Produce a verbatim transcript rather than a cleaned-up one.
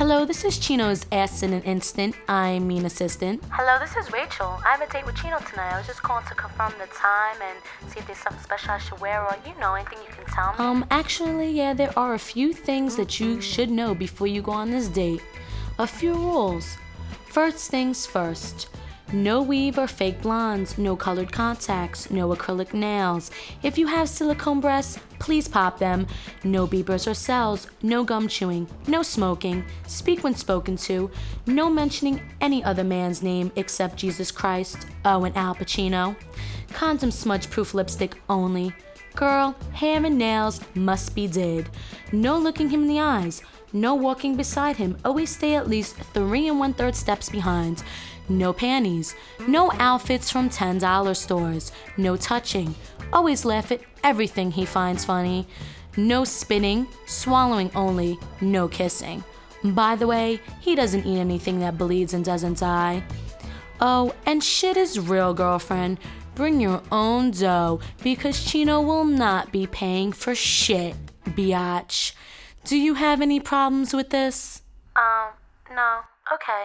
Hello, this is Chino's Ass in an Instant. I mean assistant. Hello, this is Rachel. I have a date with Chino tonight. I was just calling to confirm the time and see if there's something special I should wear or, you know, anything you can tell me. Um, actually, yeah, there are a few things that you should know before you go on this date. A few rules. First things first. No weave or fake blondes, no colored contacts, no acrylic nails. If you have silicone breasts, please pop them. No beepers or cells, no gum chewing, no smoking, speak when spoken to, no mentioning any other man's name except Jesus Christ, oh, and Al Pacino. Condom smudge-proof lipstick only. Girl, hair and nails must be did. No looking him in the eyes. No walking beside him. Always stay at least three and one-third steps behind. No panties. No outfits from ten dollar stores. No touching. Always laugh at everything he finds funny. No spitting. Swallowing only. No kissing. By the way, he doesn't eat anything that bleeds and doesn't die. Oh, and shit is real, girlfriend. Bring your own dough because Chino will not be paying for shit, biatch. Do you have any problems with this? Um, no. Okay.